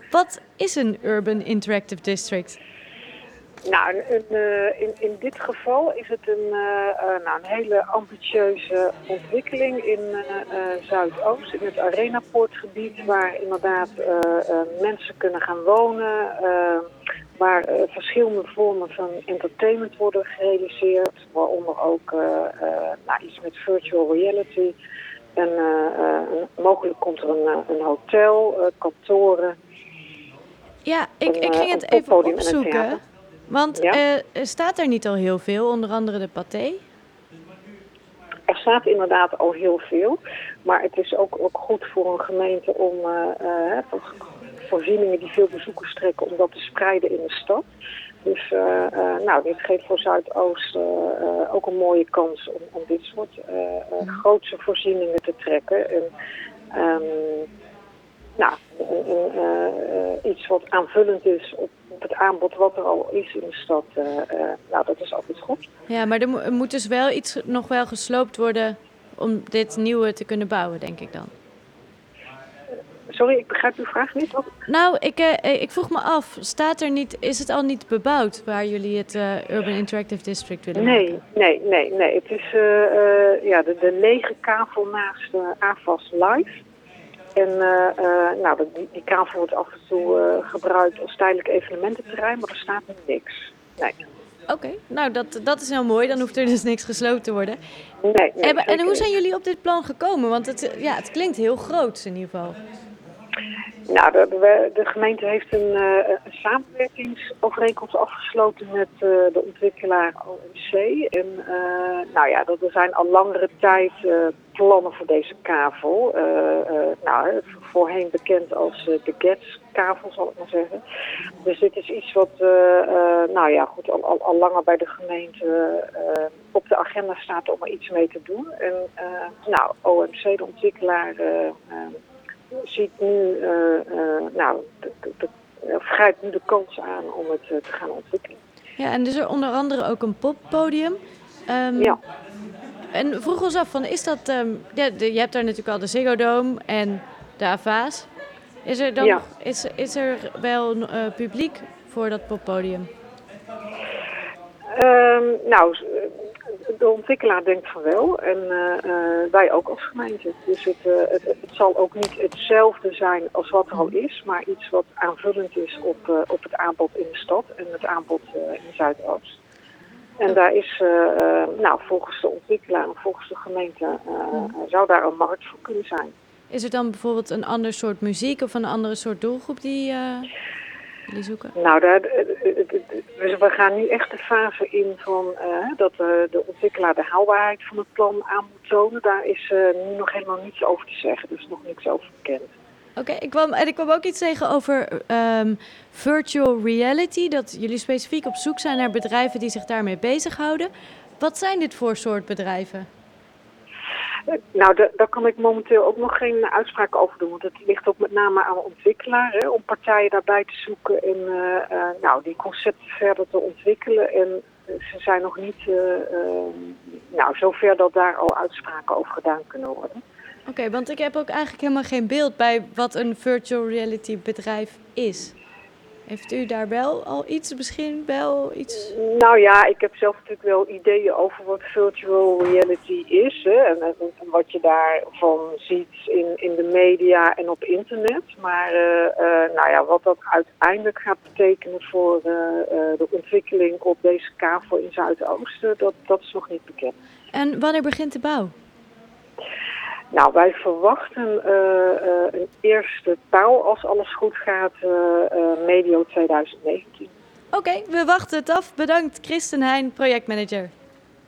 Wat is een Urban Interactive District? Nou, in dit geval is het een hele ambitieuze ontwikkeling in Zuidoost, in het Arenapoortgebied, waar inderdaad mensen kunnen gaan wonen, waar verschillende vormen van entertainment worden gerealiseerd, waaronder ook iets met virtual reality. En mogelijk komt er een hotel, kantoren. Ja, ik ging het even opzoeken. Want staat er niet al heel veel, onder andere de Pathé? Er staat inderdaad al heel veel. Maar het is ook goed voor een gemeente om voorzieningen die veel bezoekers trekken, om dat te spreiden in de stad. Dus dit geeft voor Zuidoost ook een mooie kans om dit soort grootse voorzieningen te trekken. En, iets wat aanvullend is op het aanbod wat er al is in de stad, dat is altijd goed. Ja, maar er moet dus wel iets nog wel gesloopt worden om dit nieuwe te kunnen bouwen, denk ik dan. Sorry, ik begrijp uw vraag niet. Nou, ik vroeg me af, is het al niet bebouwd waar jullie het Urban Interactive District willen maken? Nee. Het is de lege kavel naast AFAS Live. En die kavel wordt af en toe gebruikt als tijdelijk evenemententerrein, maar er staat niks. Nee. Oké, nou dat is heel mooi. Dan hoeft er dus niks gesloopt te worden. Nee, en hoe zijn jullie op dit plan gekomen? Want het klinkt heel groot in ieder geval. Nou, de gemeente heeft een samenwerkingsovereenkomst afgesloten met de ontwikkelaar OMC. En er zijn al langere tijd plannen voor deze kavel. Voorheen bekend als de GETS-kavel, zal ik maar zeggen. Dus dit is iets wat al langer bij de gemeente op de agenda staat om er iets mee te doen. En OMC, de ontwikkelaar, ziet nu, grijpt nu de kans aan om het te gaan ontwikkelen. Ja, en dus er onder andere ook een poppodium. Ja. En vroeg ons af, is dat, je hebt daar natuurlijk al de Ziggo Dome en de AVA's. Is er dan is er wel publiek voor dat poppodium? De ontwikkelaar denkt van wel en wij ook als gemeente. Dus het zal ook niet hetzelfde zijn als wat er al is, maar iets wat aanvullend is op het aanbod in de stad en het aanbod in Zuidoost. En daar is, volgens de ontwikkelaar en volgens de gemeente, zou daar een markt voor kunnen zijn. Is er dan bijvoorbeeld een ander soort muziek of een andere soort doelgroep die jullie zoeken? Nou, we gaan nu echt de fase in van dat de ontwikkelaar de haalbaarheid van het plan aan moet tonen. Daar is nu nog helemaal niets over te zeggen, dus nog niks over bekend. Oké, ik kwam ook iets tegen over virtual reality, dat jullie specifiek op zoek zijn naar bedrijven die zich daarmee bezighouden. Wat zijn dit voor soort bedrijven? Nou, daar kan ik momenteel ook nog geen uitspraak over doen. Want het ligt ook met name aan de ontwikkelaar, om partijen daarbij te zoeken en die concepten verder te ontwikkelen. En ze zijn nog niet zover dat daar al uitspraken over gedaan kunnen worden. Oké, want ik heb ook eigenlijk helemaal geen beeld bij wat een virtual reality bedrijf is. Heeft u daar wel al iets, misschien wel iets? Nou ja, ik heb zelf natuurlijk wel ideeën over wat virtual reality is. Hè, en wat je daarvan ziet in de media en op internet. Maar wat dat uiteindelijk gaat betekenen voor de ontwikkeling op deze kavel in Zuidoosten, dat is nog niet bekend. En wanneer begint de bouw? Nou, wij verwachten een eerste bouw, als alles goed gaat, medio 2019. Oké, we wachten het af. Bedankt, Kristen Heijn, projectmanager.